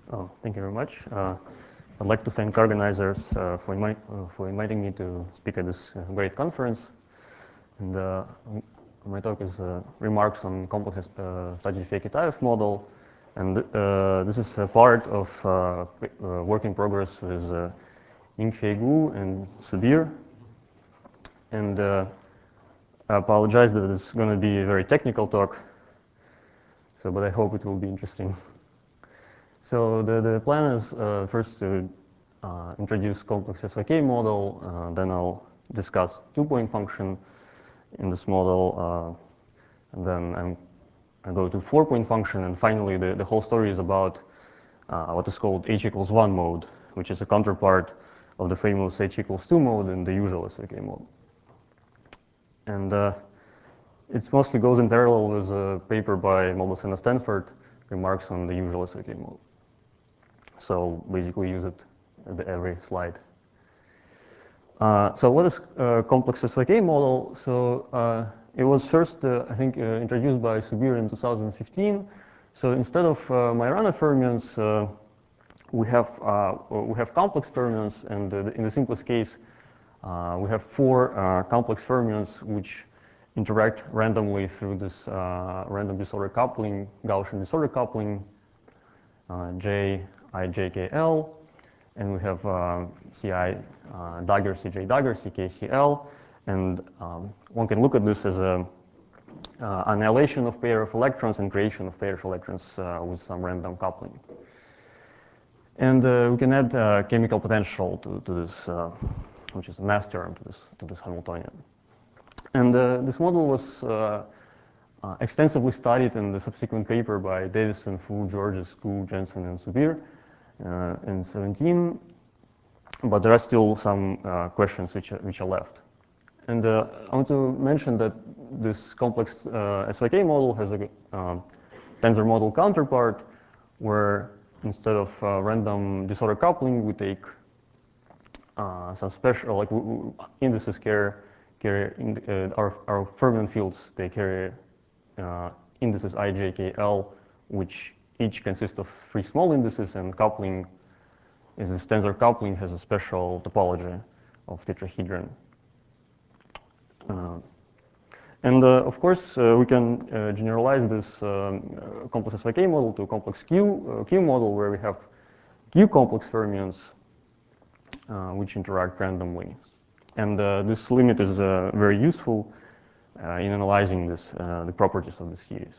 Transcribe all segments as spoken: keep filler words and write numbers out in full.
Oh, thank you very much. Uh, I'd like to thank organizers uh, for, invite, uh, for inviting me to speak at this uh, great conference. And uh, my talk is uh, remarks on complex uh, Stadij-Kitaev model. And uh, this is a part of uh, uh, work in progress with uh, Yingfei Gu and Subir. And uh, I apologize that it's going to be a very technical talk, so but I hope it will be interesting. So the, the plan is uh, first to uh, introduce complex S Y K model, uh, then I'll discuss two-point function in this model, uh, and then I'm, I go to four-point function, and finally the, the whole story is about uh, what is called H equals one mode, which is a counterpart of the famous H equals two mode in the usual S Y K model. And uh, it mostly goes in parallel with a paper by Moldesen and Stanford, remarks on the usual S Y K model. So basically use it at every slide. Uh, so what is a complex S Y K model? So uh, it was first, uh, I think, uh, introduced by Subir in two thousand fifteen. So instead of uh, Majorana fermions, uh, we have uh, we have complex fermions, and uh, in the simplest case, uh, we have four uh, complex fermions which interact randomly through this uh, random disorder coupling, Gaussian disorder coupling, uh, J, I, J, K, L, and we have uh, C I uh, dagger, C J dagger, C K, C L, and um, one can look at this as a uh, annihilation of pair of electrons and creation of pair of electrons uh, with some random coupling. And uh, we can add uh, chemical potential to, to this, uh, which is a mass term to this, to this Hamiltonian. And uh, this model was uh, uh, extensively studied in the subsequent paper by Davison, Fu, Georges, Gu, Jensen, and Subir uh, in seventeen. But there are still some uh, questions which are, which are left. And uh, I want to mention that this complex uh, S Y K model has a um, tensor model counterpart where instead of uh, random disorder coupling, we take uh, some special, like w w indices carry, carry in, uh, our, our fermion fields, they carry uh, indices I, J, K, L, which each consist of three small indices, and coupling is this tensor coupling has a special topology of tetrahedron. Uh, and uh, of course, uh, we can uh, generalize this um, uh, complex S Y K model to a complex Q, uh, Q model where we have Q complex fermions uh, which interact randomly. And uh, this limit is uh, very useful uh, in analyzing this, uh, the properties of the series.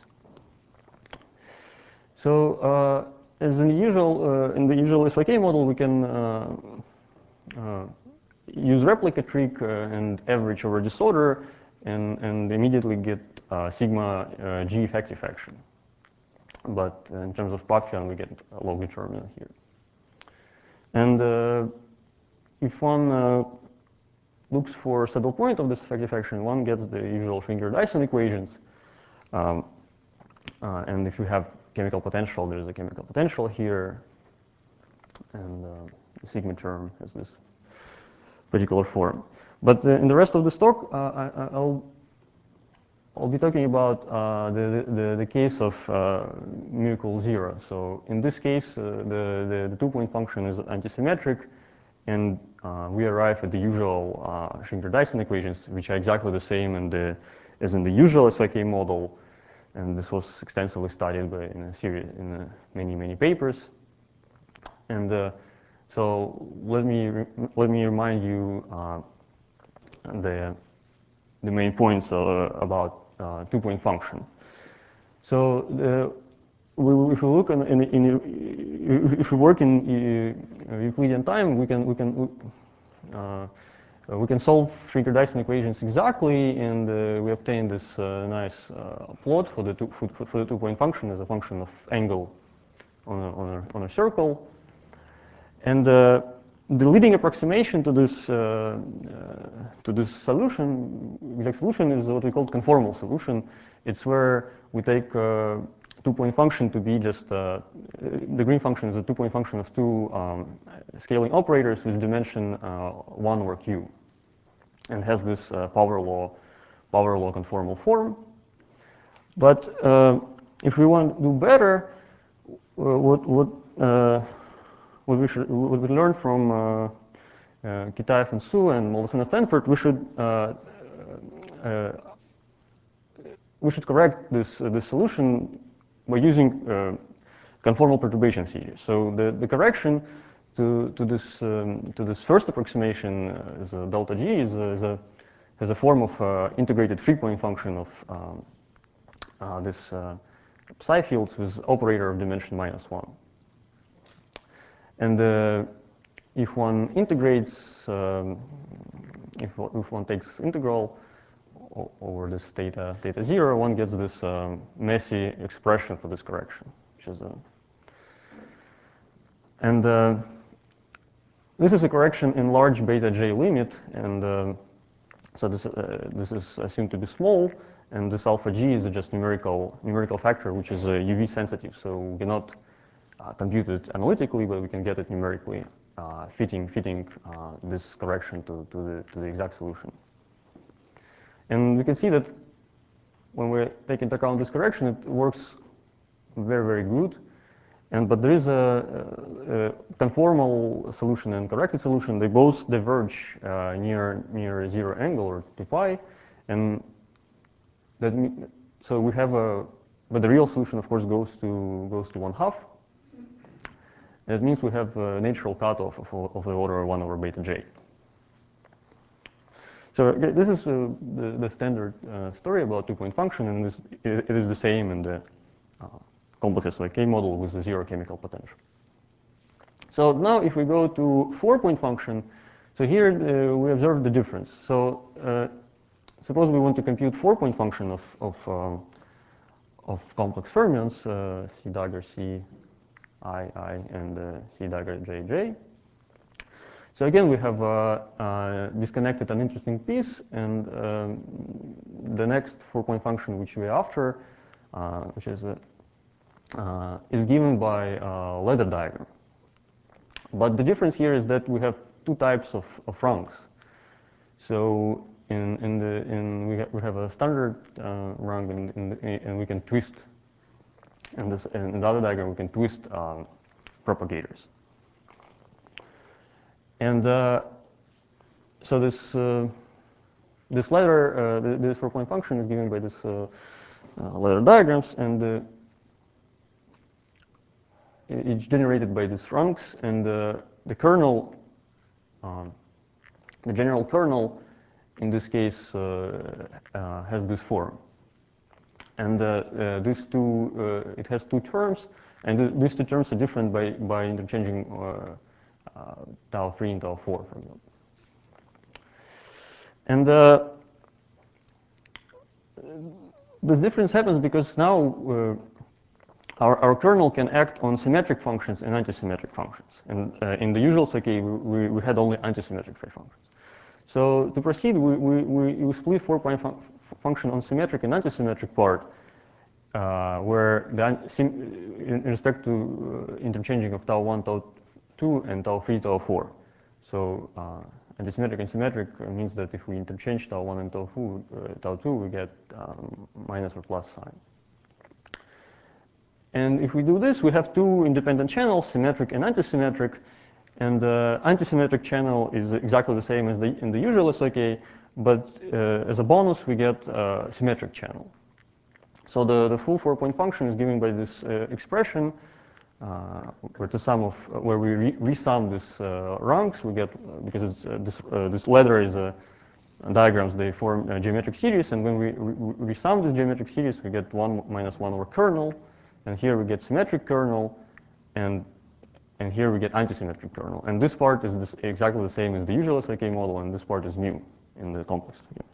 So uh, as in the usual, uh, in the usual S Y K model, we can uh, uh, use replica trick uh, and average over disorder, and, and immediately get uh, sigma uh, G effective action. But in terms of Paphian, we get a log determinant here. And uh, if one uh, looks for saddle point of this effective action, one gets the usual Finger-Dyson equations. Um, uh, and if you have chemical potential, there's a chemical potential here, and uh, the sigma term has this particular form. But uh, in the rest of this talk, uh, I, I'll I'll be talking about uh, the, the the case of uh, mu equals zero. So in this case, uh, the, the the two-point function is antisymmetric, and uh, we arrive at the usual uh, Schwinger-Dyson equations, which are exactly the same in the, as in the usual S Y K model. And this was extensively studied by, in a series, in a many, many papers. And uh, so let me, let me remind you uh, the, the main points uh, about uh, two-point function. So the, we, if we look in, in, in, if we work in Euclidean time, we can we can uh, we can solve Schwinger-Dyson equations exactly, and uh, we obtain this uh, nice uh, plot for the two for, for the two-point function as a function of angle on a, on a, on a circle. And uh, the leading approximation to this uh, uh, to this solution, exact solution, is what we call conformal solution. It's where we take uh, two-point function to be just uh, the green function is a two-point function of two um, scaling operators with dimension uh, one over q, and has this uh, power law power law conformal form. But uh, if we want to do better, what what uh, what we should what we learned from uh, uh, Kitaev and Su and Mollison and Stanford, we should uh, uh, we should correct this uh, this solution by using uh, conformal perturbation series. So the the correction to to this um, to this first approximation uh, is a delta G is a, is a has a form of uh, integrated three-point function of um, uh, this uh, psi fields with operator of dimension minus one. And uh, if one integrates, um, if, if one takes integral over this theta, theta zero, one gets this um, messy expression for this correction, which is a, and uh, this is a correction in large beta J limit, and uh, so this uh, this is assumed to be small, and this alpha G is just numerical numerical factor, which is uh, U V sensitive, so we cannot uh, compute it analytically, but we can get it numerically, uh, fitting fitting uh, this correction to to the to the exact solution. And we can see that when we take into account this correction, it works very, very good. And but there is a, a conformal solution and corrected solution. They both diverge uh, near near zero angle or two pi, and that so we have a. But the real solution, of course, goes to goes to one half. That means we have a natural cutoff of, of the order one over beta j. So this is uh, the, the standard uh, story about two-point function, and this, it, it is the same in the uh, complex S Y K model with the zero chemical potential. So now if we go to four-point function, so here uh, we observe the difference. So uh, suppose we want to compute four-point function of, of, um, of complex fermions, uh, C dagger C, I, I, and uh, C dagger J, J. So again, we have uh, uh, disconnected an interesting piece, and um, the next four-point function which we are after, uh, which is a, uh, is given by a ladder diagram. But the difference here is that we have two types of, of rungs. So in, in the in we, ha we have a standard uh, rung, in, in the, and we can twist. And this in the other diagram we can twist um, propagators. And uh, so this uh, this ladder, uh, this four-point function is given by this uh, uh, ladder diagrams, and uh, it's generated by these rungs, and uh, the kernel, um, the general kernel, in this case, uh, uh, has this form. And uh, uh, these two, uh, it has two terms, and th these two terms are different by by interchanging uh, uh, tau three and tau four, for example. And uh, this difference happens because now uh, our, our kernel can act on symmetric functions and antisymmetric functions. And uh, in the usual S Y K, we, we, we had only antisymmetric phase functions. So to proceed, we, we, we, we split four-point fun function on symmetric and antisymmetric part, uh, where the in respect to uh, interchanging of tau one, tau two, and tau three, tau four. So uh, antisymmetric and symmetric means that if we interchange tau one and tau two, uh, tau two, we get um, minus or plus signs. And if we do this, we have two independent channels, symmetric and antisymmetric. And the uh, antisymmetric channel is exactly the same as the, in the usual S Y K, but uh, as a bonus, we get a symmetric channel. So the, the full four-point function is given by this uh, expression, uh, where the sum of uh, where we re resum this uh, rungs, we get uh, because it's, uh, this uh, this ladder is a uh, diagrams, they form a geometric series, and when we re resum this geometric series, we get one minus one over kernel, and here we get symmetric kernel, and and here we get antisymmetric kernel. And this part is this exactly the same as the usual S Y K model, and this part is mu in the complex. Yeah.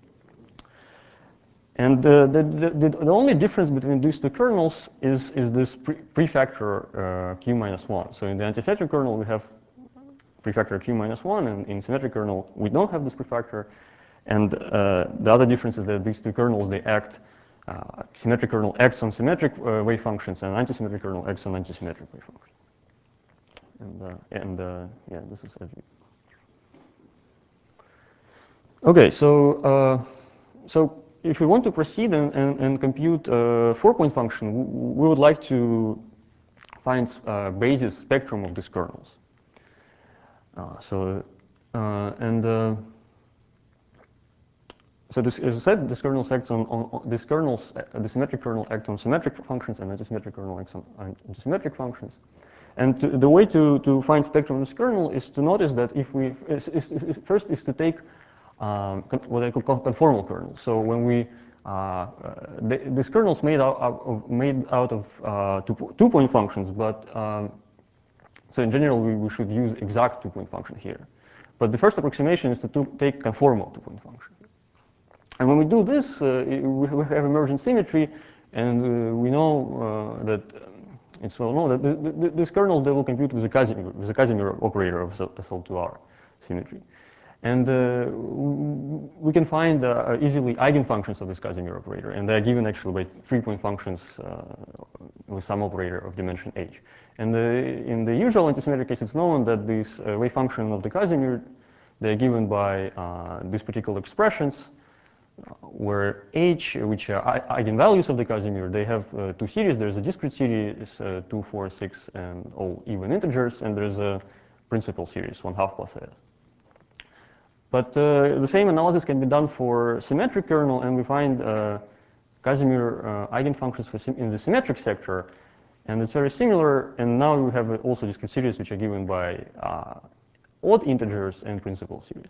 And uh, the, the, the only difference between these two kernels is, is this pre prefactor uh, q minus one. So in the antisymmetric kernel, we have prefactor q minus one, and in symmetric kernel, we don't have this prefactor. And uh, the other difference is that these two kernels, they act, uh, symmetric kernel acts on symmetric uh, wave functions, and antisymmetric kernel acts on antisymmetric wave functions. And, uh, and uh, yeah, this is F G. Okay, so, uh, so if we want to proceed and, and, and compute a four-point function, we would like to finds uh, basis spectrum of these kernels. Uh, so, uh, and uh, so this, as I said, this kernel acts on, on, on this kernels, uh, the symmetric kernel acts on symmetric functions, and antisymmetric kernel acts on antisymmetric functions. And to, the way to, to find spectrum in this kernel is to notice that if we, is, is, is, first is to take um, what I call conformal kernels. So when we, uh, uh, the, this kernel is made out of, made out of uh, two, two-point functions, but um, so in general, we, we should use exact two-point function here. But the first approximation is to two, take conformal two-point function. And when we do this, uh, we have emergent symmetry, and uh, we know uh, that um, it's well known that the, the, these kernels, they will compute with the Casimir, with the Casimir operator of S L two R symmetry. And uh, we can find uh, easily eigenfunctions of this Casimir operator, and they are given actually by three-point functions uh, with some operator of dimension h. And uh, in the usual antisymmetric case, it's known that this uh, wave function of the Casimir, they are given by uh, these particular expressions, where h, which are eigenvalues of the Casimir, they have uh, two series. There's a discrete series, uh, two, four, six, and all even integers, and there's a principal series, one half plus s. But uh, the same analysis can be done for symmetric kernel, and we find uh, Casimir uh, eigenfunctions for in the symmetric sector, and it's very similar. And now we have also discrete series which are given by uh, odd integers and principal series.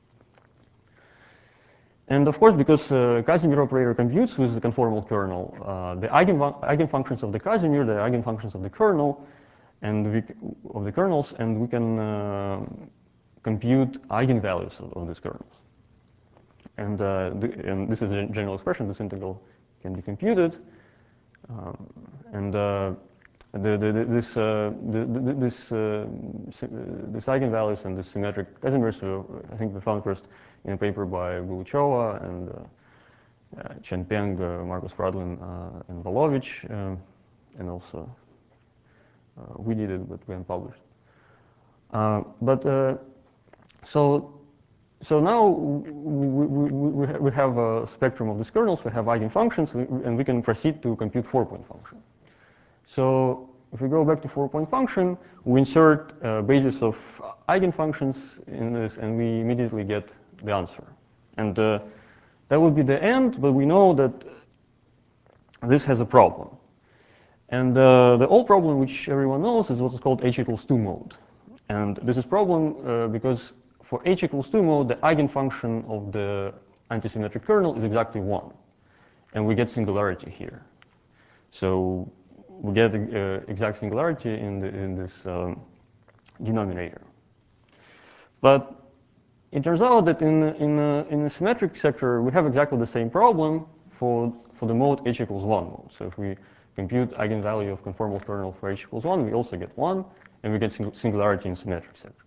And of course, because uh, Casimir operator computes with the conformal kernel, uh, the eigen eigenfunctions of the Casimir, the eigenfunctions of the kernel, and we, of the kernels, and we can uh, compute eigenvalues of, of these kernels. And, uh, the, and this is a general expression. This integral can be computed, um, and uh, the, the, the, this uh, the, the, this uh, this eigenvalues and this symmetric Casimirs, uh, I think we found first in a paper by Gulichova and uh, uh, Chen Peng, uh, Marcus Fradlin, uh, and Volovich, uh, and also uh, we did it, but we haven't published. Uh, but uh, so so now we, we, we, we have a spectrum of these kernels. We have eigenfunctions, and we can proceed to compute four-point function. So if we go back to four-point function, we insert a basis of eigenfunctions in this, and we immediately get the answer. And uh, that would be the end, but we know that this has a problem. And uh, the old problem, which everyone knows, is what's called h equals two mode. And this is a problem uh, because for h equals two mode, the eigenfunction of the antisymmetric kernel is exactly one. And we get singularity here. So we get uh, exact singularity in, the, in this um, denominator. But it turns out that in, in, uh, in the symmetric sector, we have exactly the same problem for, for the mode h equals one mode. So if we compute eigenvalue of conformal kernel for h equals one, we also get one, and we get sing singularity in symmetric sector.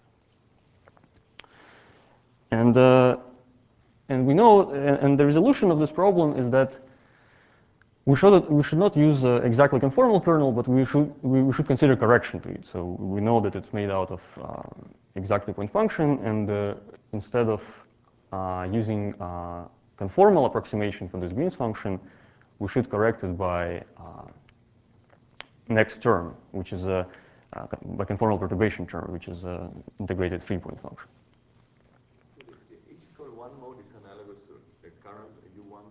And, uh, and we know, and, and the resolution of this problem is that we should, we should not use uh, exactly conformal kernel, but we should, we, we should consider correction to it. So we know that it's made out of um, exact two-point function, and uh, instead of uh, using uh, conformal approximation for this Green's function, we should correct it by uh, next term, which is a uh, by conformal perturbation term, which is an integrated three-point function. The h equal one mode is analogous to the current U one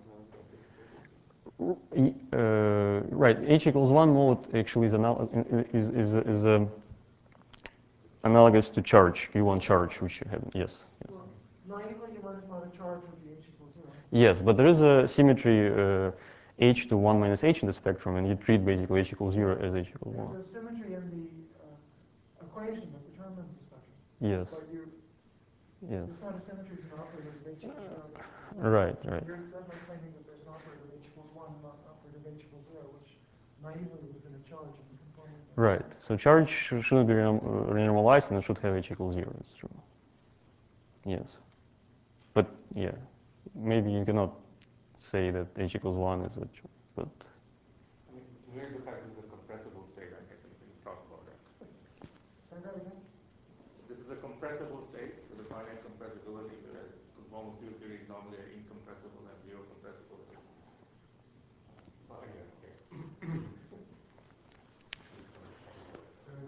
Uh, right, h equals one mode actually is, anal is, is, is um, analogous to charge, Q one charge, which you have, yes. Well, naively, you might have thought a charge would be h equals zero. Yes, but there is a symmetry uh, h to one minus h in the spectrum, and you treat basically h equals zero as h equals one. There's a symmetry in the uh, equation that determines the spectrum. Yes. But you, yes. it's not a symmetry to the operators of h equals zero. Right, right. You're definitely claiming that there's an operator of h equals one and not an operator of h equals zero, which naively would have been a charge in the conformal. Right. So charge shouldn't be renormalized, and it should have h equals zero. That's true. Yes. But yeah, maybe you cannot say that h equals one is a charge, but. I mean, really the fact this is a compressible state, I guess, and we can talk about that. Say that again? This is a compressible state with a finite compressibility, whereas conformal field theories normally are incompressible and zero compressible. Well, anyway, okay.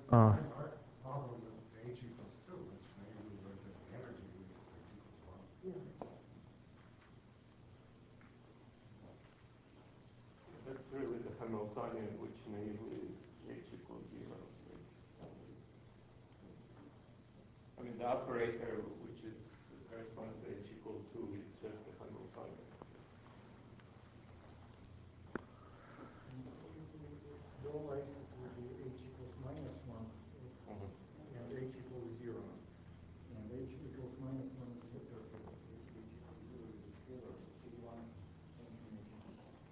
Uh, Our problem with H equals two, which maybe we work with the energy, which is H equals one. Yeah. That's really the Hamiltonian, which maybe is H equals zero. I mean, the operator, which is corresponds to H equals two, is just the Hamiltonian. Your life would be H equals minus one, Mm-hmm. and H equals zero. And H equals minus one is the vector, H equals zero is a scalar, so C one information.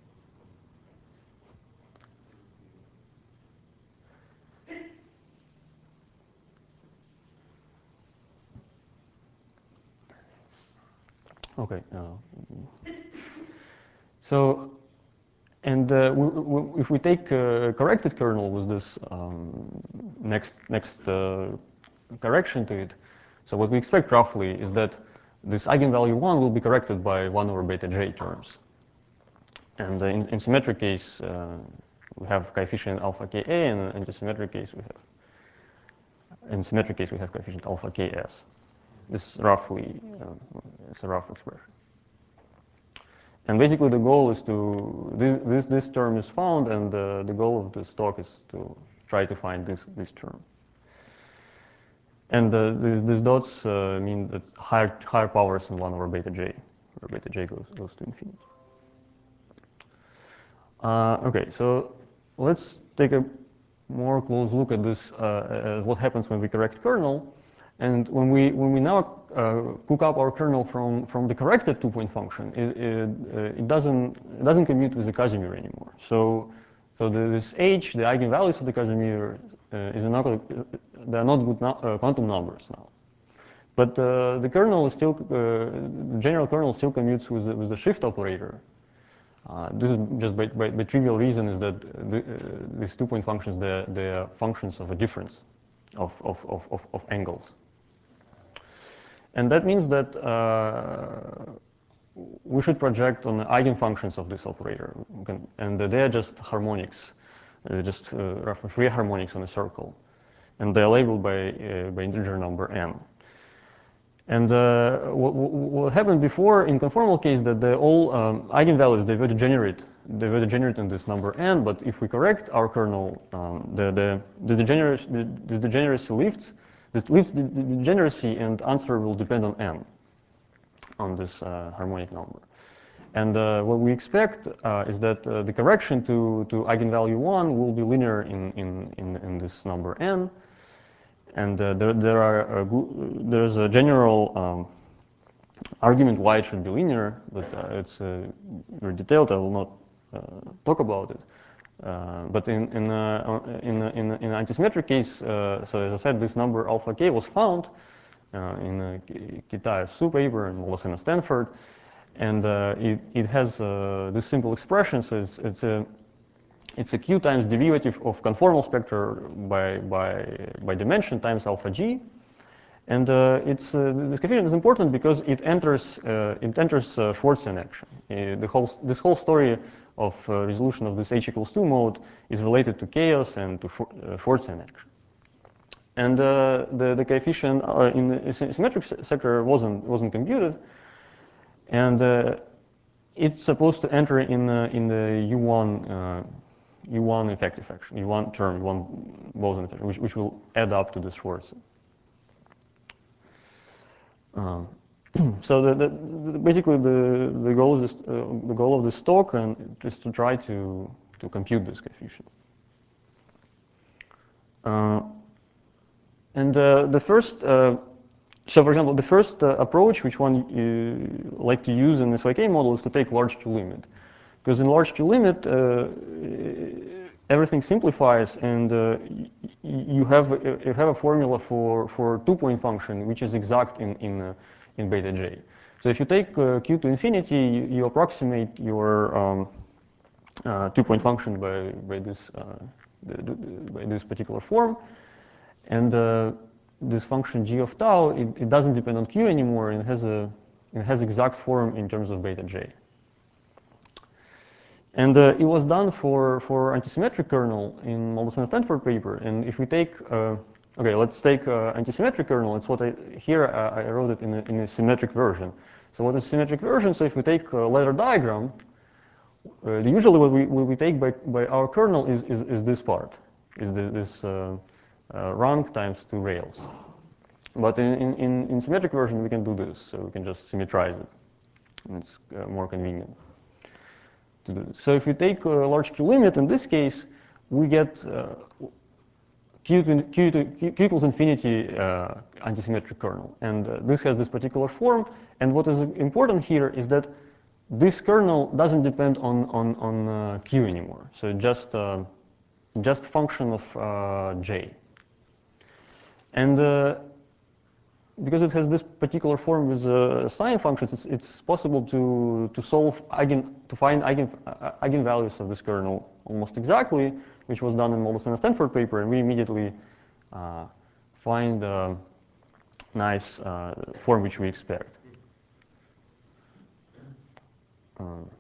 okay. Uh, so, and uh, we, we, if we take a corrected kernel with this um, next next uh, correction to it, so what we expect roughly is that this eigenvalue one will be corrected by one over beta j terms. And uh, in, in symmetric case, uh, we have coefficient alpha ka, and in the symmetric case we have, in symmetric case we have coefficient alpha ks. This is roughly, uh, it's a rough expression. And basically the goal is to, this, this, this term is found, and uh, the goal of this talk is to try to find this, this term. And uh, these, these dots uh, mean that higher, higher powers than one over beta j, where beta j goes, goes to infinity. Uh, okay, so let's take a more close look at this, uh, at what happens when we correct kernel. And when we, when we now uh, cook up our kernel from, from the corrected two-point function, it, it, uh, it, doesn't, it doesn't commute with the Casimir anymore. So, so the, this h, the eigenvalues of the Casimir, uh, is not, uh, they are not good no, uh, quantum numbers now. But uh, the kernel is still, uh, the general kernel still commutes with the, with the shift operator. Uh, this is just by, by, by trivial reason is that the, uh, these two-point functions, they're, they're functions of a difference of, of, of, of, of angles. And that means that uh, we should project on the eigenfunctions of this operator. Can, and they are just harmonics, uh, just uh, roughly three harmonics on a circle. And they are labeled by, uh, by integer number n. And uh, what, what happened before in conformal case that the all um, eigenvalues, they were degenerate. They were degenerate in this number n, but if we correct our kernel, um, the, the, the, degeneracy, the, the degeneracy lifts, that lifts the, the degeneracy, and answer will depend on n, on this uh, harmonic number. And uh, what we expect uh, is that uh, the correction to, to eigenvalue one will be linear in, in, in, in this number n. And uh, there, there are a, there's a general um, argument why it should be linear, but uh, it's uh, very detailed. I will not uh, talk about it. Uh, but in in uh, in in in antisymmetric case, uh, so as I said, this number alpha k was found uh, in a Kitaev Su paper and Wallace and Stanford, and uh, it it has uh, this simple expression. So it's it's a It's a q times derivative of conformal spectra by, by, by dimension times alpha g. And uh, it's, uh, this coefficient is important because it enters, uh, it enters uh, Schwarzian action. Uh, the whole, this whole story of uh, resolution of this h equals two mode is related to chaos and to uh, Schwarzian action. And uh, the, the coefficient uh, in the symmetric sector wasn't, wasn't computed. And uh, it's supposed to enter in, uh, in the U one uh, U one effective action, U one term, U one Boson effect, which, which will add up to the Schwarz. Um, so the, the, the, basically the, the, goal is this, uh, the goal of this talk and is to try to, to compute this coefficient. Uh, and uh, the first, uh, so for example, the first uh, approach which one you like to use in this Y K model is to take large Q limit. Because in large Q limit, uh, everything simplifies, and uh, you have you have a formula for for two-point function which is exact in in uh, in beta j. So if you take uh, Q to infinity, you, you approximate your um, uh, two-point function by by this uh, the, the, by this particular form, and uh, this function g of tau, it, it doesn't depend on Q anymore. It has a it has exact form in terms of beta j. And uh, it was done for, for antisymmetric kernel in Moldesen and Stanford paper. And if we take, uh, okay, let's take uh, antisymmetric kernel. It's what I, here I, I wrote it in a, in a symmetric version. So what is symmetric version? So if we take a ladder diagram, uh, usually what we, what we take by, by our kernel is, is, is this part, is the, this uh, uh, rank times two rails. But in, in, in symmetric version, we can do this. So we can just symmetrize it. And it's uh, more convenient. So if we take a large Q limit, in this case, we get uh, Q, to, Q, to, Q, Q equals infinity uh, antisymmetric kernel. And uh, this has this particular form. And what is important here is that this kernel doesn't depend on, on, on uh, Q anymore. So just, uh, just function of uh, J. And uh, because it has this particular form with uh, sign functions, it's, it's possible to, to solve eigen, to find eigen, uh, eigenvalues of this kernel almost exactly, which was done in Moldesen and Stanford paper, and we immediately uh, find a nice uh, form which we expect. Um,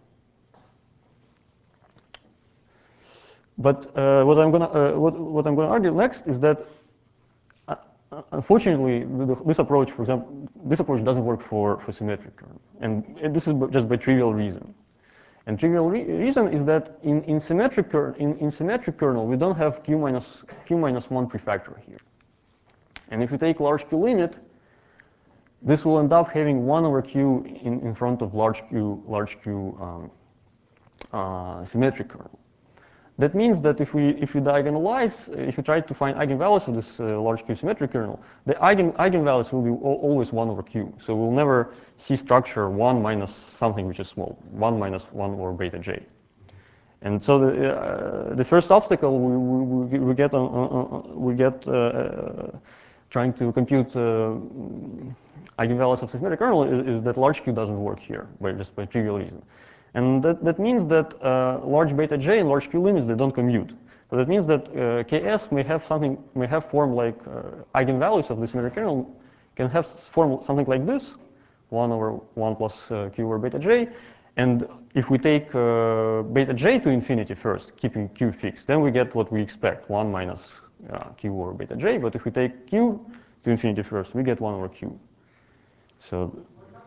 but uh, what I'm gonna uh, what, what I'm gonna argue next is that unfortunately, the, the, this approach, for example, this approach doesn't work for, for symmetric kernel. And this is just by trivial reason. And trivial re reason is that in, in, symmetric in, in symmetric kernel, we don't have q minus, q minus one prefactor here. And if you take large Q limit, this will end up having one over q in, in front of large Q, large Q um, uh, symmetric kernel. That means that if we if we diagonalize, if we try to find eigenvalues for this uh, large Q symmetric kernel, the eigen eigenvalues will be always one over q. So we'll never see structure one minus something which is small, one minus one over beta j. And so the uh, the first obstacle we we, we get on, on we get uh, uh, trying to compute uh, eigenvalues of symmetric kernel is, is that large Q doesn't work here by just by trivial reason. And that, that means that uh, large beta j and large Q limits, they don't commute. So that means that uh, K S may have something, may have form like uh, eigenvalues of the symmetric kernel can have form something like this, one over one plus uh, Q over beta j. And if we take uh, beta j to infinity first, keeping Q fixed, then we get what we expect, one minus uh, Q over beta j. But if we take Q to infinity first, we get one over Q. So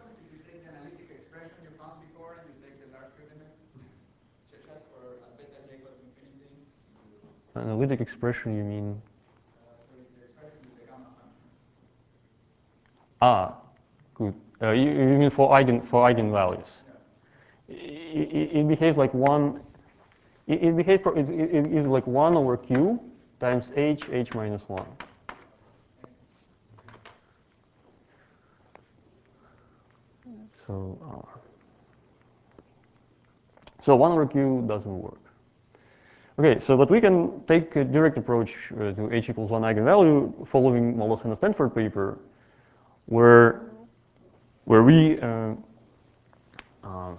analytic expression, you mean? Ah, good. Uh, you, you mean for eigen for eigenvalues? Yeah. It, it, it behaves like one. It, it behaves. It, it, it is like one over q times h h minus one. So, uh, so one over q doesn't work. Okay, so but we can take a direct approach uh, to h equals one eigenvalue following Moldesen and Stanford paper, where where we uh, uh,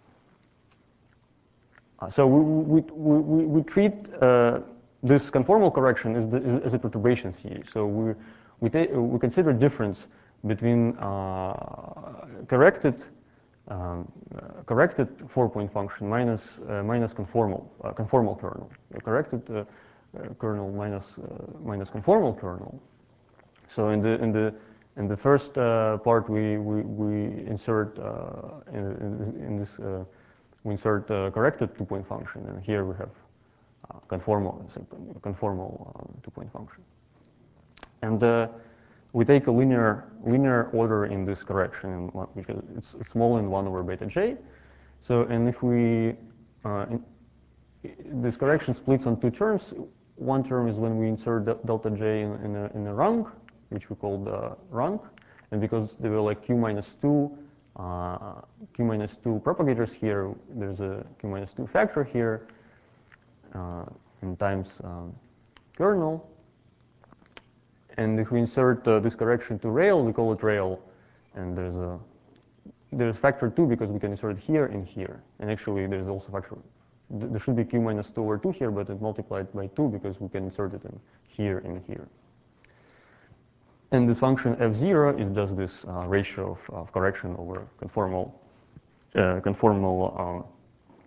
so we we we, we treat uh, this conformal correction as, the, as a perturbation series. So we we take we consider difference between uh, corrected um, uh, corrected four-point function minus uh, minus conformal uh, conformal kernel, a corrected uh, uh, kernel minus uh, minus conformal kernel. So in the in the in the first uh, part we we, we insert uh, in, in this uh, we insert uh, corrected two-point function, and here we have uh, conformal conformal um, two-point function, and uh, we take a linear linear order in this correction because it's, it's small in one over beta j. So and if we uh, in, this correction splits on two terms. One term is when we insert delta j in, in, a, in a rank, which we call the rank, and because there were like q minus two uh, q minus two propagators here, there's a q minus two factor here uh, in times um, kernel. And if we insert uh, this correction to rail, we call it rail, and there's a there's factor two because we can insert it here and here, and actually there's also factor. There should be q minus two over two here, but it's multiplied by two because we can insert it in here and here. And this function f zero is just this uh, ratio of, of correction over conformal uh, conformal um,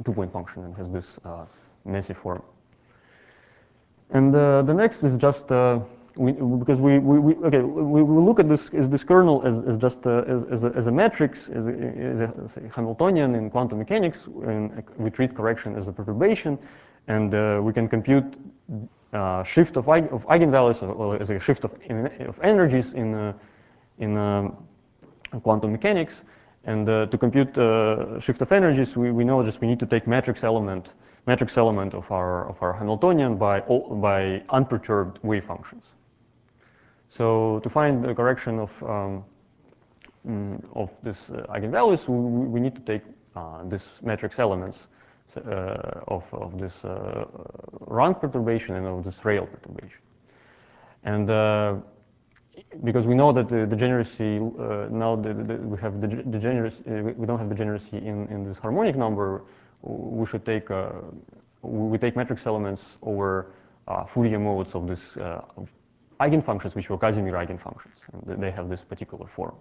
two-point function and has this uh, messy form. And uh, the next is just uh, we, because we, we, we okay we, we look at this as this kernel as, as just a, as, as, a, as a matrix as a, as a say, Hamiltonian in quantum mechanics, and we treat correction as a perturbation, and uh, we can compute uh, shift of, of eigenvalues or as a shift of, of energies in uh, in um, quantum mechanics. And uh, to compute uh, shift of energies, we, we know just we need to take matrix element matrix element of our of our Hamiltonian by by unperturbed wave functions. So to find the correction of um, of this uh, eigenvalues, we, we need to take uh, this matrix elements uh, of of this uh, Rank perturbation and of this rail perturbation. And uh, because we know that the degeneracy uh, now the, the, we have the degeneracy uh, we don't have degeneracy in in this harmonic number, we should take uh, we take matrix elements over uh, Fourier modes of this uh, of eigenfunctions, which were Casimir eigenfunctions, and they have this particular form.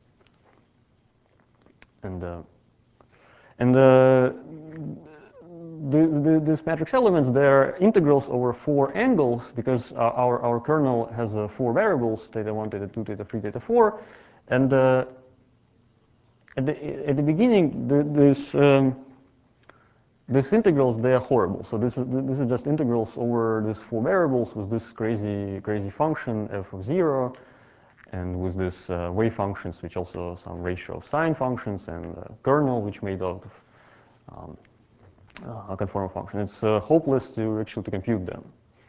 And uh, and uh, the, the, these matrix elements, they're integrals over four angles, because uh, our our kernel has uh, four variables: theta one, theta two, theta three, theta four, and uh, at the at the beginning, the, this. Um, These integrals, they are horrible. So this is this is just integrals over these four variables with this crazy crazy function f of zero, and with this uh, wave functions, which also some ratio of sine functions, and uh, kernel, which made of um, uh, a conformal function. It's uh, hopeless to actually to compute them.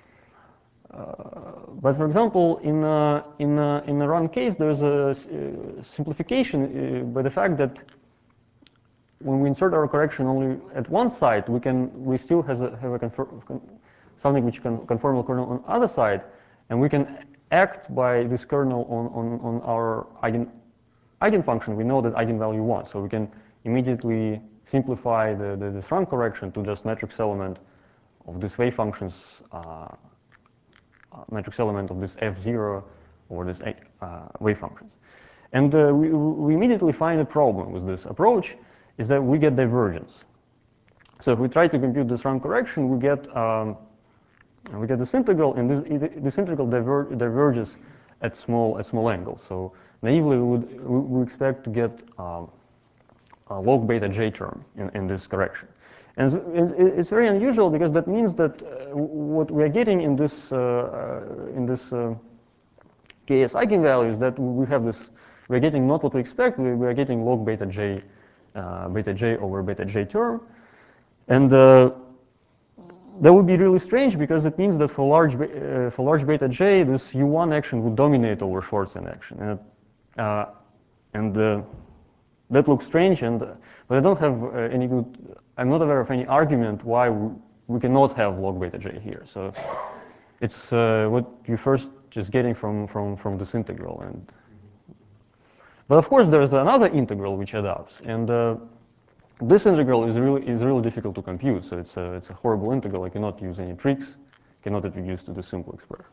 Uh, but for example, in uh, in uh, in the run case, there's a uh, simplification uh, by the fact that when we insert our correction only at one side, we can we still has a, have a conform, something which can conformal kernel on the other side, and we can act by this kernel on on, on our eigen eigenfunction. We know that eigenvalue one, so we can immediately simplify the, the this Rank correction to just matrix element of this wave functions, uh, uh, matrix element of this f zero or this uh, wave functions, and uh, we we immediately find a problem with this approach. Is that we get divergence. So if we try to compute this Rank correction, we get um, we get this integral, and this this integral diver diverges at small at small angles. So naively, we would we, we expect to get um, a log beta j term in, in this correction, and it's, it's very unusual because that means that uh, what we are getting in this uh, uh, in this uh, Ks eigenvalue is that we have this. We are getting not what we expect. We, we are getting log beta j. Uh, beta j over beta j term, and uh, that would be really strange because it means that for large uh, for large beta j, this u one action would dominate over Schwarzschild action, and uh, and uh, that looks strange. And uh, but I don't have uh, any good. I'm not aware of any argument why we, we cannot have log beta j here. So it's uh, what you first just getting from from from this integral. And but of course, there's another integral which adapts, and uh, this integral is really is really difficult to compute. So it's a it's a horrible integral. I cannot use any tricks. Cannot reduce to the simple expression.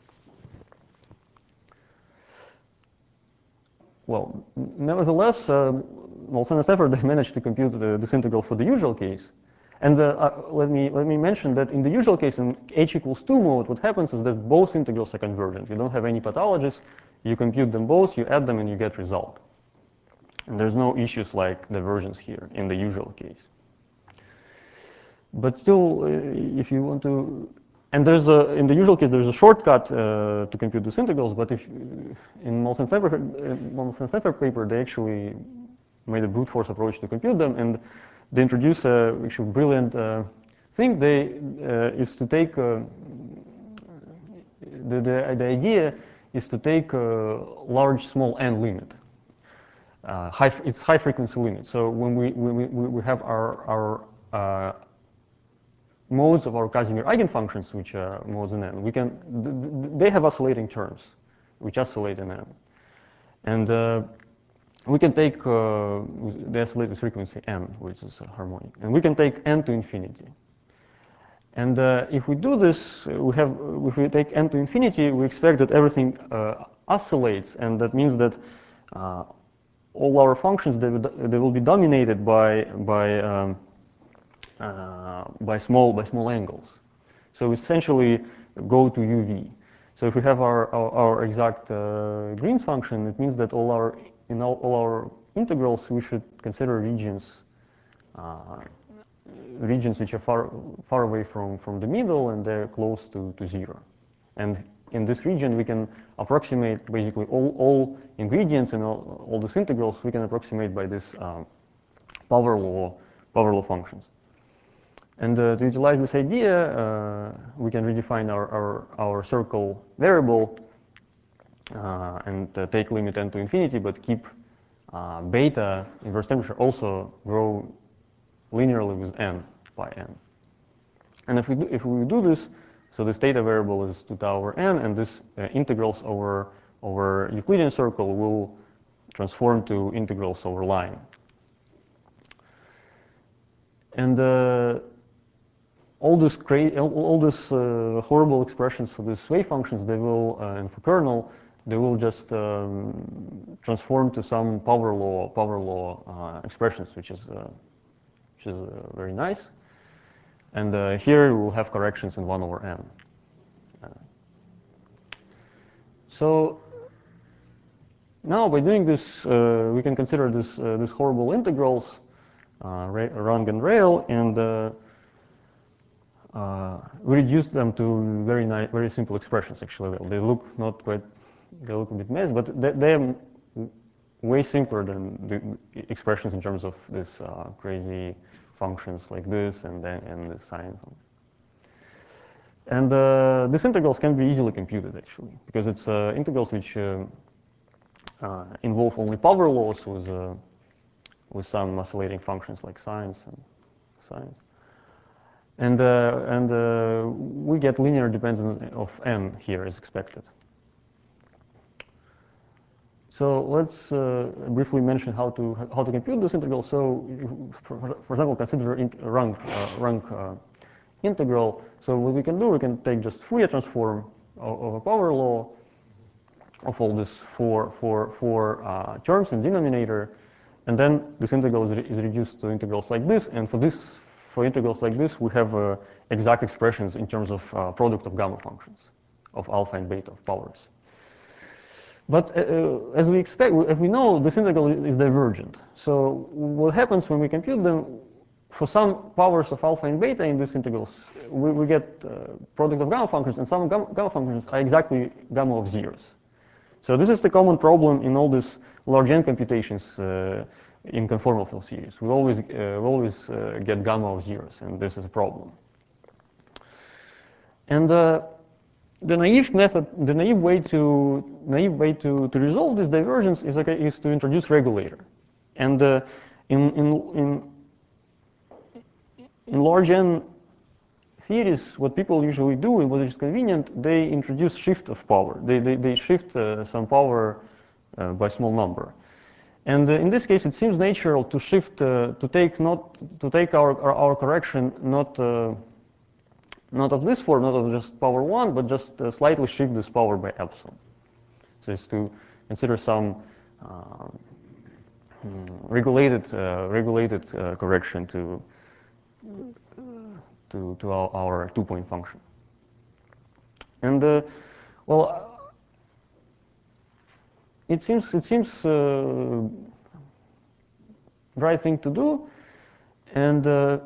Well, nevertheless, uh, Molson and Stafford they managed to compute the, this integral for the usual case. And uh, uh, let me let me mention that in the usual case, in h equals two mode, what happens is that both integrals are convergent. You don't have any pathologies. You compute them both, you add them, and you get result. And there's no issues like divergence here in the usual case. But still, uh, if you want to, and there's a, in the usual case, there's a shortcut uh, to compute these integrals, but if, in Molson-Stafford paper, they actually made a brute force approach to compute them, and they introduce a actually brilliant uh, thing. They, uh, is to take, uh, the, the, the idea is to take a large small n limit. Uh, high, it's high frequency limit. So when we, we, we have our, our uh, modes of our Casimir eigenfunctions, which are modes in n, we can, th they have oscillating terms, which oscillate in n. And uh, we can take, uh, they oscillate with frequency n, which is harmonic. And we can take n to infinity. And uh, if we do this, we have, if we take n to infinity, we expect that everything uh, oscillates, and that means that uh, all our functions, they, they will be dominated by, by um, uh, by small by small angles. So we essentially go to U V. So if we have our our, our exact uh, Green's function, it means that all our in all, all our integrals we should consider regions uh, regions which are far far away from from the middle and they're close to to zero. And in this region we can approximate basically all all ingredients and all, all these integrals we can approximate by this um, power law power law functions. And uh, to utilize this idea, uh, we can redefine our, our, our circle variable uh, and uh, take limit n to infinity, but keep uh, beta inverse temperature also grow linearly with n by n. And if we do, if we do this, so this theta variable is two tau over n, and this uh, integrals over over Euclidean circle will transform to integrals over line. And uh, all this cra- all, all these uh, horrible expressions for these wave functions, they will uh, and for kernel, they will just um, transform to some power law power law uh, expressions, which is uh, which is uh, very nice. And uh, here we will have corrections in one over n. Uh, so now by doing this, uh, we can consider this uh, this horrible integrals, uh, Rang and Rail, and uh, Uh, we reduced them to very nice, very simple expressions. Actually, they look not quite, they look a bit messy, but they, they are way simpler than the expressions in terms of this uh, crazy functions like this and then and the sine. And uh, these integrals can be easily computed actually, because it's uh, integrals which uh, uh, involve only power laws with uh, with some oscillating functions like sines and sines. And, uh, and uh, we get linear dependence of n here as expected. So let's uh, briefly mention how to how to compute this integral. So, for, for example, consider in, rank uh, rank uh, integral. So what we can do, we can take just Fourier transform of, of a power law of all these four four four uh, terms in denominator, and then this integral is, re is reduced to integrals like this. And for this For integrals like this, we have uh, exact expressions in terms of uh, product of gamma functions, of alpha and beta of powers. But uh, as we expect, as we know, this integral is divergent. So what happens when we compute them, for some powers of alpha and beta in these integrals, we, we get uh, product of gamma functions, and some gamma, gamma functions are exactly gamma of zeros. So this is the common problem in all these large n computations uh, in conformal field series. We always, uh, we always uh, get gamma of zeros, and this is a problem. And uh, the naive method, the naive way to naive way to, to resolve this divergence is, okay, is to introduce regulator. And uh, in, in, in, in large n theories, what people usually do, and what is convenient, they introduce shift of power. They, they, they shift uh, some power uh, by small number. And uh, in this case, it seems natural to shift, uh, to take not to take our our, our correction not uh, not of this form, not of just power one, but just uh, slightly shift this power by epsilon. So it's to consider some uh, regulated uh, regulated uh, correction to to to our, our two-point function. And uh, well. It seems it seems uh, right thing to do, and uh,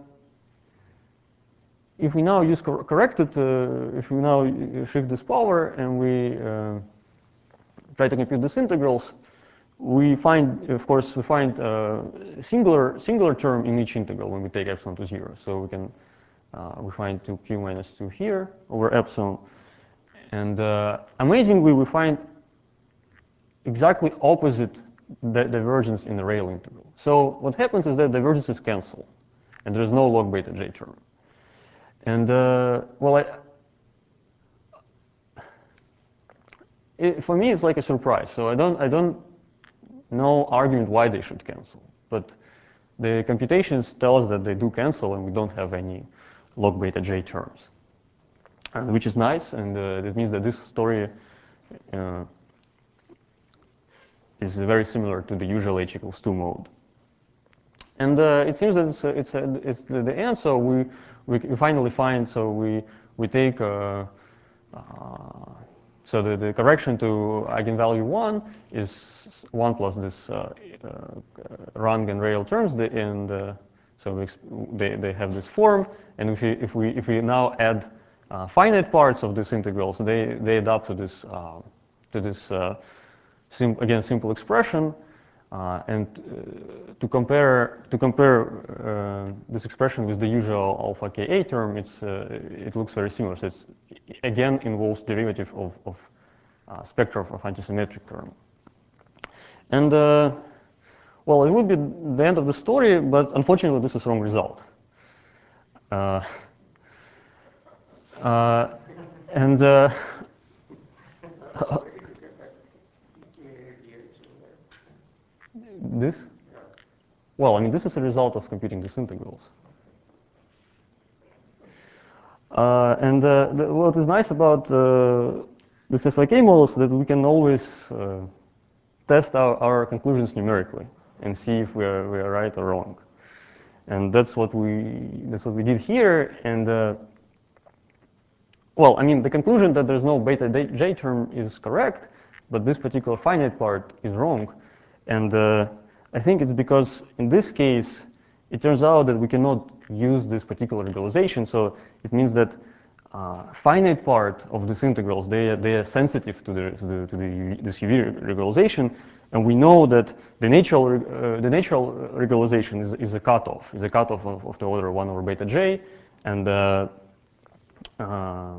if we now use cor corrected, uh, if we now shift this power and we uh, try to compute these integrals, we find, of course, we find a singular singular term in each integral when we take epsilon to zero. So we can uh, we find two q minus two here over epsilon, and uh, amazingly we find exactly opposite the divergence in the Rail integral. So what happens is that divergences cancel, and there is no log beta j term. And uh, well, I, it, for me, it's like a surprise. So I don't, I don't know argument why they should cancel, but the computations tell us that they do cancel, and we don't have any log beta j terms, and which is nice, and uh, it means that this story uh, is very similar to the usual h equals two mode. And uh, it seems that it's, uh, it's, uh, it's the, the end, so we, we, we finally find, so we, we take, uh, uh, so the, the correction to eigenvalue one is one plus this uh, uh, Rang and Real terms, the, and uh, so we, they, they have this form, and if we, if we, if we now add uh, finite parts of these integrals, they, they add up to this, uh, to this uh, sim again, simple expression. Uh, and uh, to compare to compare uh, this expression with the usual alpha Ka term, it's uh, it looks very similar. So it's again involves derivative of of uh, spectra of antisymmetric kernel. And uh, well, it would be the end of the story, but unfortunately, this is wrong result. Uh, uh, and uh, this. Well, I mean, this is a result of computing these integrals. Uh, and uh, the, what is nice about uh, this S Y K model is that we can always uh, test our, our conclusions numerically and see if we are, we are right or wrong. And that's what we, that's what we did here. And uh, well, I mean, the conclusion that there's no beta j term is correct, but this particular finite part is wrong. And uh, I think it's because in this case, it turns out that we cannot use this particular regularization. So it means that uh, finite part of these integrals, they, they are sensitive to, the, to, the, to the, this U V regularization. And we know that the natural, uh, the natural regularization is, is a cutoff, is a cutoff of, of the order one over beta j. And uh, uh,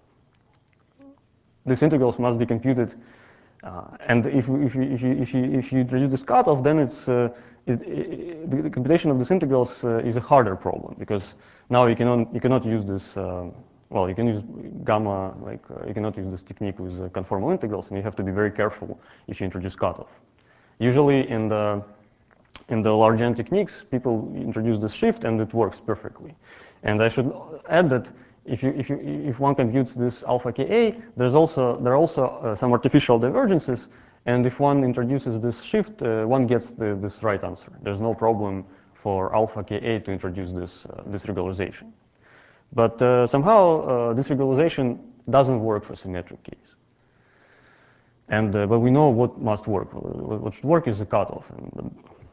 these integrals must be computed. Uh, and if, if, you, if, you, if, you, if you introduce this cutoff, then it's, uh, it, it, the, the computation of these integrals uh, is a harder problem, because now you cannot, you cannot use this, uh, well, you can use gamma, like uh, you cannot use this technique with uh, conformal integrals, and you have to be very careful if you introduce cutoff. Usually in the, in the large N techniques, people introduce this shift, and it works perfectly. And I should add that if, you, if, you, if one computes this alpha Ka, there's also, there are also uh, some artificial divergences. And if one introduces this shift, uh, one gets the, this right answer. There's no problem for alpha Ka to introduce this, uh, this regularization. But uh, somehow, uh, this regularization doesn't work for symmetric case. And, uh, but we know what must work. What should work is a cutoff. And,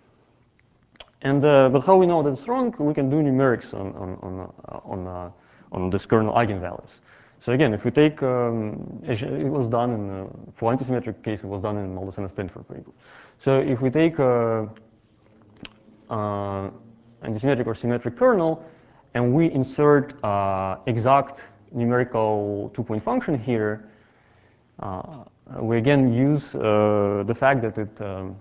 and uh, but how we know that it's wrong? We can do numerics on, on, on, uh, on uh, on this kernel eigenvalues. So again, if we take, um, it was done in, uh, for antisymmetric case, it was done in Maldacen and Stanford paper. So if we take uh, uh, antisymmetric or symmetric kernel, and we insert uh, exact numerical two-point function here, uh, we again use uh, the fact that it um,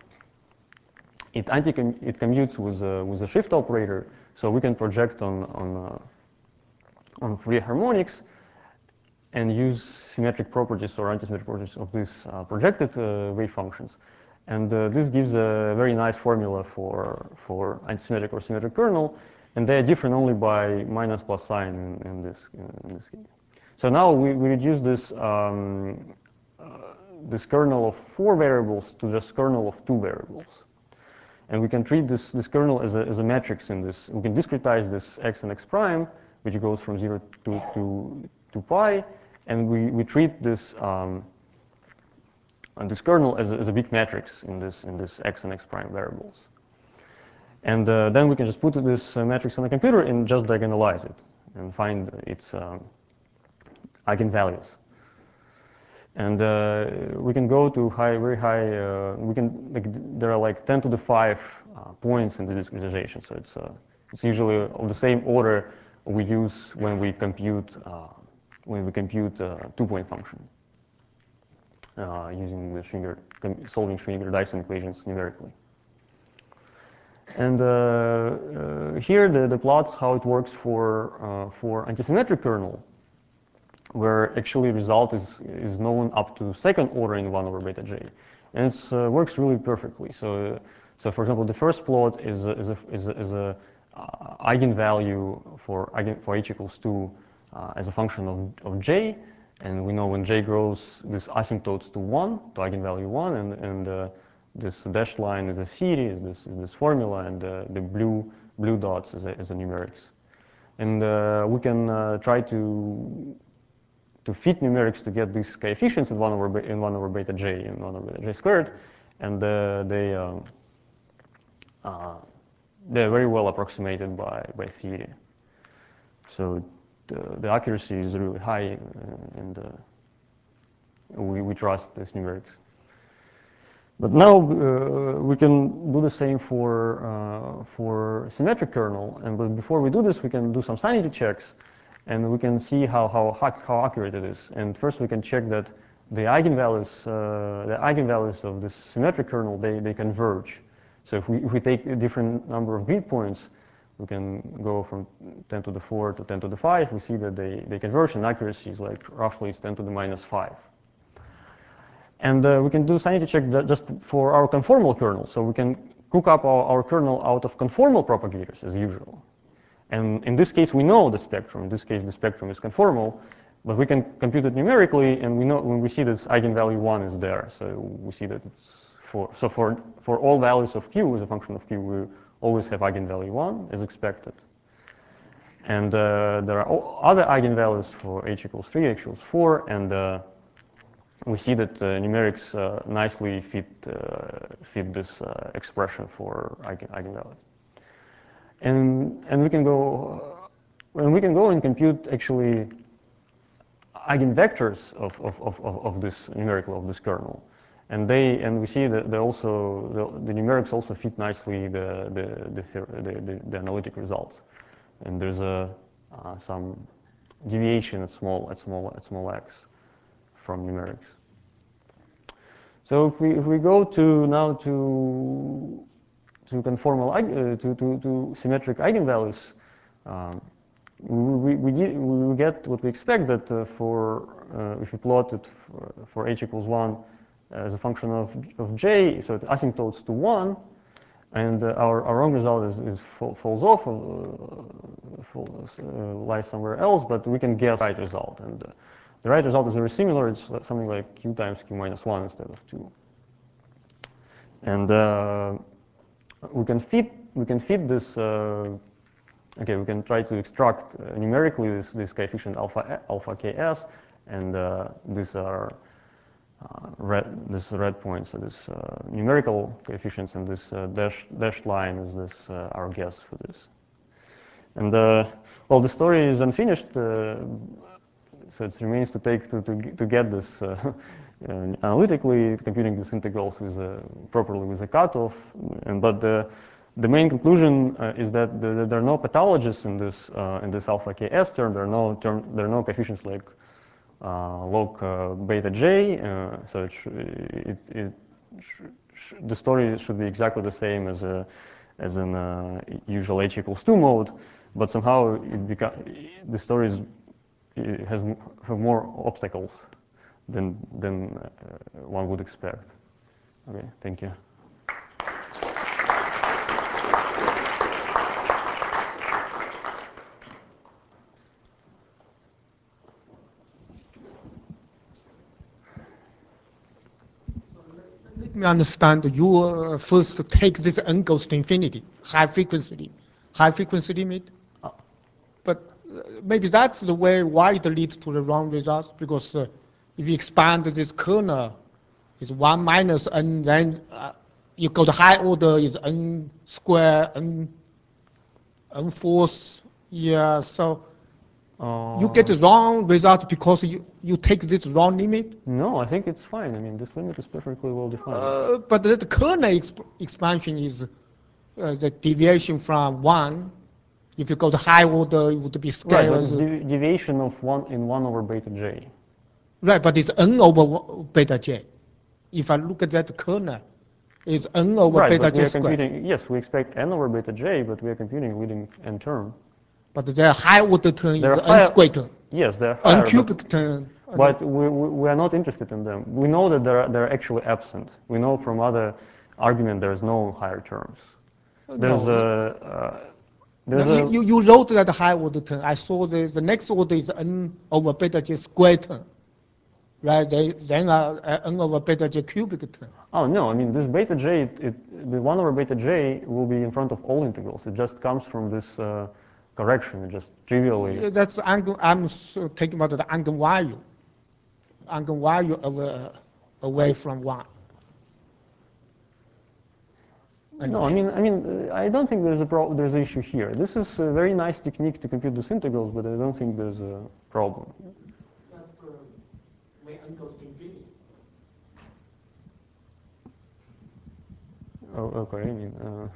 it anti it commutes with uh, with a shift operator, so we can project on on uh, on Fourier harmonics and use symmetric properties or antisymmetric properties of these uh, projected uh, wave functions. And uh, this gives a very nice formula for, for antisymmetric or symmetric kernel, and they are different only by minus plus sign in, in, this, in this case. So now we, we reduce this, um, uh, this kernel of four variables to just kernel of two variables. And we can treat this, this kernel as a, as a matrix in this. We can discretize this x and x prime, which goes from zero to, to, to pi, and we, we treat this, um, this kernel as a, as a big matrix in this, in this x and x prime variables. And uh, then we can just put this uh, matrix on the computer and just diagonalize it and find its um, eigenvalues. And uh, we can go to high, very high, uh, we can, like, there are like ten to the five uh, points in the discretization. So it's, uh, it's usually of the same order we use when we compute, uh, when we compute a two-point function uh, using the Schwinger, solving Schwinger-Dyson equations numerically. And uh, uh, here the, the plots how it works for, uh, for antisymmetric kernel, where actually result is, is known up to second order in one over beta j. And it uh, works really perfectly. So, so for example, the first plot is a, is a, is a, is a uh, eigenvalue for, eigen, for h equals two uh, as a function of, of j. And we know when j grows, this asymptotes to one, to eigenvalue one, and, and uh, this dashed line is the theory, is this, is this formula, and uh, the blue, blue dots is, a, is the numerics. And uh, we can uh, try to, to fit numerics to get these coefficients in one over, in one over beta j and one over beta j squared, and uh, they, um, uh, they're very well approximated by, by theory. So the, the accuracy is really high, uh, and uh, we, we trust this numerics. But now uh, we can do the same for, uh, for symmetric kernel. And but before we do this, we can do some sanity checks, and we can see how, how, how accurate it is. And first we can check that the eigenvalues, uh, the eigenvalues of this symmetric kernel, they, they converge. So if we, if we take a different number of grid points, we can go from ten to the four to ten to the five. We see that they, they converge, and accuracy is like roughly is ten to the minus five. And uh, we can do sanity check just for our conformal kernel. So we can cook up our, our kernel out of conformal propagators as usual. And in this case, we know the spectrum. In this case, the spectrum is conformal, but we can compute it numerically, and we know when we see this eigenvalue one is there. So we see that it's for, so for, for all values of q as a function of q, we always have eigenvalue one as expected. And uh, there are other eigenvalues for h equals three, h equals four, and uh, we see that uh, numerics uh, nicely fit, uh, fit this uh, expression for eigen eigenvalues. And, and we can go, uh, and we can go and compute actually eigenvectors of, of, of, of this numerical of this kernel. And they, and we see that they also, the, the numerics also fit nicely the, the, the, the, the, the analytic results. And there's a, uh, some deviation at small, at small, at small x from numerics. So if we, if we go to now to, to conformal, uh, to, to, to symmetric eigenvalues, um, we, we, we get what we expect that uh, for, uh, if we plot it for, for h equals one as a function of, of j, so it asymptotes to one, and uh, our, our wrong result is, is fall, falls off, uh, falls, uh, lies somewhere else, but we can guess the right result. And uh, the right result is very similar. It's something like q times q minus one instead of two. And uh, we can fit we can fit this. Uh, okay, we can try to extract uh, numerically this this coefficient alpha alpha ks, and uh, these are uh, red this red points. So this uh, numerical coefficients, and this uh, dash dashed line is this uh, our guess for this. And uh, well, the story is unfinished. Uh, So it remains to take to, to, to get this uh, uh, analytically, computing these integrals with a, properly with a cutoff. And but the the main conclusion uh, is that the, there are no pathologies in this uh, in this alpha ks term. There are no term there are no coefficients like uh, log uh, beta j. Uh, so it, sh it, it sh sh the story should be exactly the same as a as in uh, usual h equals two mode, but somehow it beca the story is it has have more obstacles than than uh, one would expect. Okay, thank you. Let me understand. You uh, first take this n goes to infinity, high frequency limit, high frequency limit. Uh, But uh, maybe that's the way why it leads to the wrong results, because uh, if you expand this kernel, it's one minus n, then uh, you go to high order is n square, n, n fourth. Yeah, so uh, you get the wrong result because you, you take this wrong limit. No, I think it's fine. I mean, this limit is perfectly well defined. Uh, but the kernel exp expansion is uh, the deviation from one. If you go to high order, it would be Right, but scalars. it's devi deviation of one in one over beta j. Right, but it's n over beta j. If I look at that kernel, it's n over Right, beta but we j are squared. computing. Yes, we expect n over beta j, but we are computing leading n term. But the high order term is They're n higher- squared term, Yes, they're n higher, but, cubic term. I but mean, we, we, we are not interested in them. We know that they're, they're actually absent. We know from other argument there's no higher terms. There's no, a, uh, there's no, a, you, you, you wrote that high order term. I saw the, the next order is n over beta j squared term. right? They, then uh, uh, n over beta j cubic term. Oh, no, I mean, this beta j, it, it, the one over beta j will be in front of all integrals. It just comes from this uh, correction. It just trivially. Yeah, that's eigen, I'm so taking about the eigenvalue. Eigenvalue of, uh, away from one. No, I mean, I mean, uh, I don't think there's a pro there's an issue here. This is a very nice technique to compute these integrals, but I don't think there's a problem. That's uh, when n goes to infinity. Oh, okay. I mean, uh,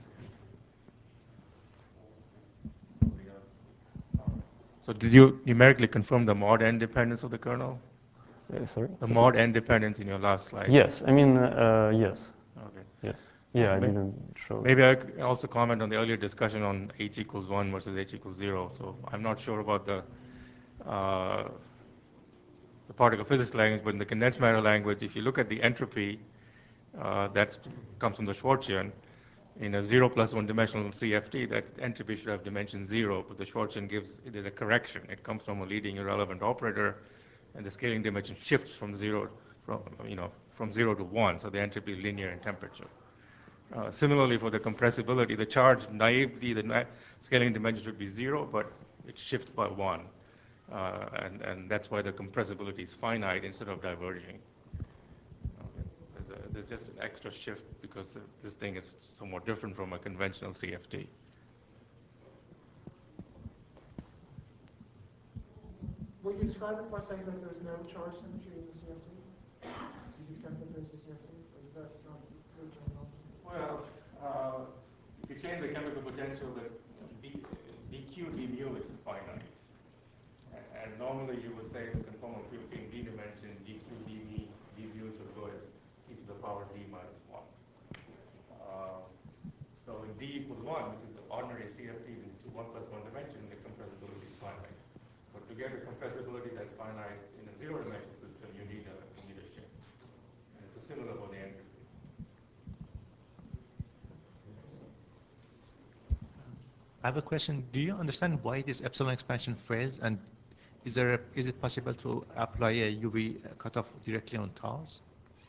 So did you numerically confirm the mod n dependence of the kernel? uh, sorry. The mod n dependence in your last slide. Yes, I mean, uh, yes, Okay. yes. Yeah, I May- didn't show. Maybe I could also comment on the earlier discussion on h equals one versus h equals zero. So I'm not sure about the uh, the particle physics language, but in the condensed matter language, if you look at the entropy uh, that comes from the Schwarzian, in a zero plus one dimensional C F T, that entropy should have dimension zero, but the Schwarzian gives it is a correction. It comes from a leading irrelevant operator, and the scaling dimension shifts from zero, from you know, from zero to one, so the entropy is linear in temperature. Uh, similarly, for the compressibility, the charge naively, the na scaling dimension should be zero, but it shifts by one, uh, and and that's why the compressibility is finite instead of diverging. There's, a, there's just an extra shift because this thing is somewhat different from a conventional C F T. Would you describe it by saying that there's no charge symmetry in the C F T? To the extent that there's a C F T? Or is that not good terminology? Well, uh, if you change the chemical potential, the d, dq dmu is finite. And, and normally you would say the conformal field in d dimension, dq dv, dvu should go as e to the power d minus one. Uh, so in d equals one, which is ordinary C F Ts in two, one plus one dimension, the compressibility is finite. But to get a compressibility that's finite in a zero dimensional system, you need a, you need a shift. And it's a similar for the entropy. I have a question. Do you understand why this epsilon expansion phrase, and is there a, is it possible to apply a U V cutoff directly on tau?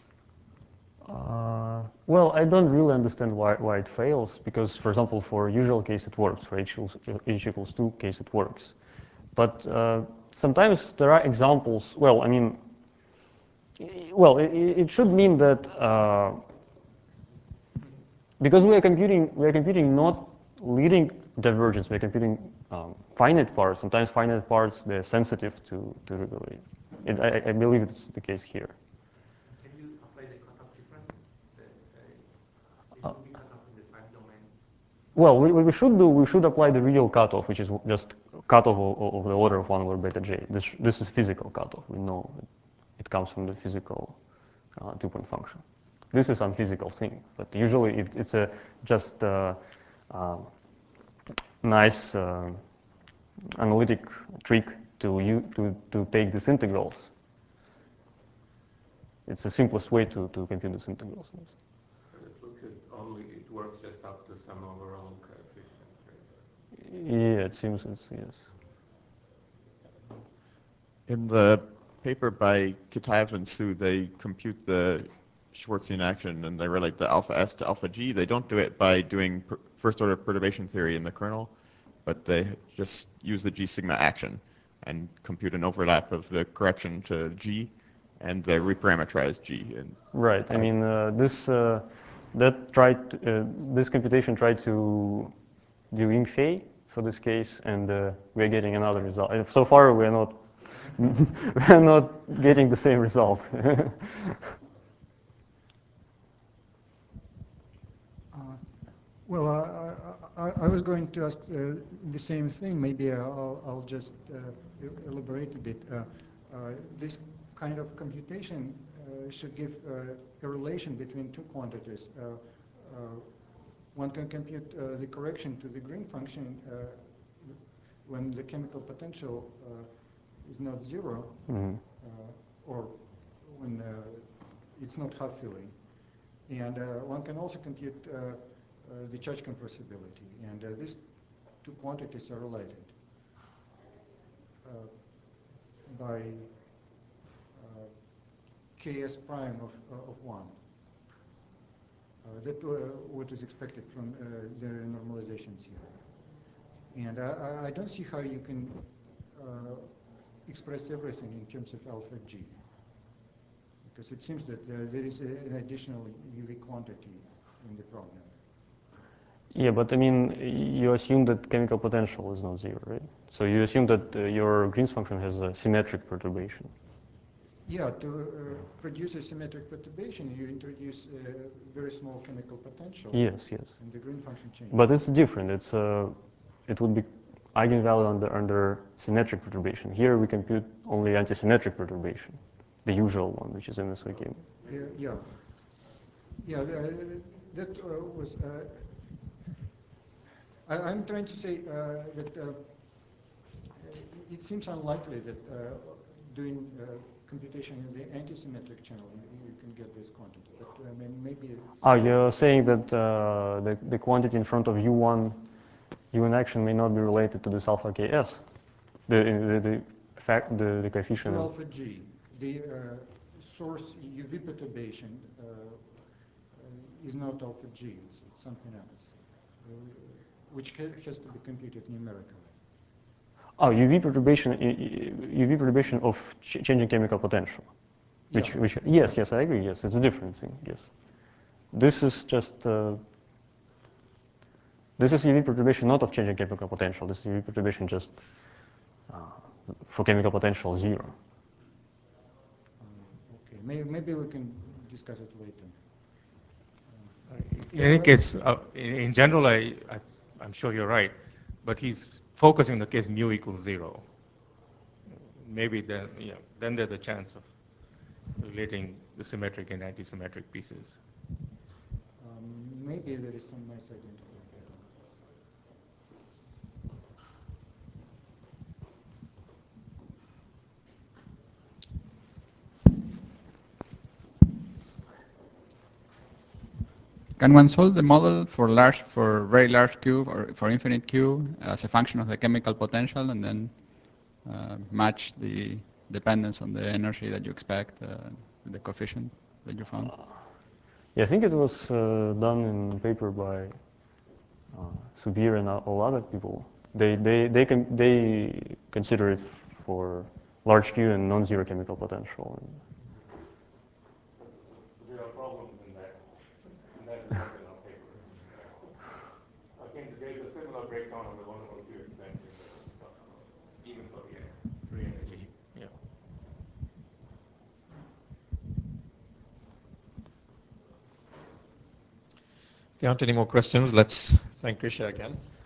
Uh, well, I don't really understand why, why it fails, because, for example, for usual case it works, for h equals, h equals two case it works. But uh, sometimes there are examples, well, I mean, well, it, it should mean that uh, because we are computing, we are computing not leading divergence, we are computing um, finite parts. Sometimes finite parts, they're sensitive to, to regularity. It, I, I believe it's the case here. Can you apply the cutoff difference? The, uh, the Uh, U V cutoff in the time domain? Well, what we should do, we should apply the real cutoff, which is just cutoff of, of the order of one over beta j. This, this is physical cutoff. We know it, it comes from the physical uh, two-point function. This is some physical thing, but usually it, it's a just uh, uh, nice uh, analytic trick to, you, to, to take these integrals. It's the simplest way to, to compute these integrals. But it looks it only it works just up to some overall coefficient, right? Yeah, it seems it's yes. In the paper by Kitaev and Su, they compute the Schwarzian action and they relate the alpha S to alpha G. They don't do it by doing per first order perturbation theory in the kernel, but they just use the G sigma action and compute an overlap of the correction to G and the reparameterized G. And Right. I mean, uh, this uh, that tried to, uh, this computation tried to do Ying-Fei for this case, and uh, we are getting another result. And so far, we are not we are not getting the same result. Uh, Well, uh, I, I, I was going to ask uh, the same thing. Maybe I'll, I'll just uh, e- elaborate a bit. Uh, uh, this kind of computation uh, should give uh, a relation between two quantities. Uh, uh, one can compute uh, the correction to the Green function uh, when the chemical potential uh, is not zero, Mhm. uh, or when uh, it's not half filling. And uh, one can also compute uh, uh, the charge compressibility, and uh, these two quantities are related uh, by uh, Ks prime of, uh, of one. Uh, that uh, what is expected from uh, the normalizations here. And I, I don't see how you can uh, express everything in terms of alpha G. Because it seems that uh, there is a, an additional U V quantity in the problem. Yeah, but I mean, you assume that chemical potential is not zero, right? So you assume that uh, your Green's function has a symmetric perturbation. Yeah, to uh, produce a symmetric perturbation, you introduce a very small chemical potential. Yes, yes. And the Green function changes. But it's different. It's uh, it would be eigenvalue under under symmetric perturbation. Here we compute only antisymmetric perturbation, the usual one, which is in this vacuum. Yeah, yeah. Yeah, uh, that uh, was. Uh, I, I'm trying to say uh, that uh, it seems unlikely that uh, doing uh, computation in the antisymmetric channel you, you can get this quantity. But I mean, maybe. It's Oh, you're saying that uh, the the quantity in front of U one, U in action may not be related to this alpha Ks, the the the fact the the coefficient. To of- alpha G, the uh, source U V perturbation uh, uh, is not alpha G. It's, it's something else, uh, which ha has to be computed numerically. Oh, U V perturbation, U V perturbation of ch changing chemical potential. Which, Yeah. which, yes, yes, I agree. Yes, it's a different thing. Yes, this is just uh, this is U V perturbation not of changing chemical potential. This is U V perturbation just uh, for chemical potential zero. Um, okay, maybe, maybe we can discuss it later. In any case, uh, in, in general, I, I, I'm sure you're right, but he's focusing the case mu equals zero. Maybe then, yeah, then there's a chance of relating the symmetric and antisymmetric pieces. Um, maybe there is some nice identity. Can one solve the model for large, for very large Q or for infinite Q as a function of the chemical potential, and then uh, match the dependence on the energy that you expect, uh, the coefficient that you found? Yeah, I think it was uh, done in a paper by uh, Subir and all other people. They they they can they consider it for large Q and non-zero chemical potential. There are problems in that, and that is not in our paper. I think there's a similar breakdown of the one over Q expansion that we talked about, even for the free energy. Yeah. If there aren't any more questions, let's thank Grisha again.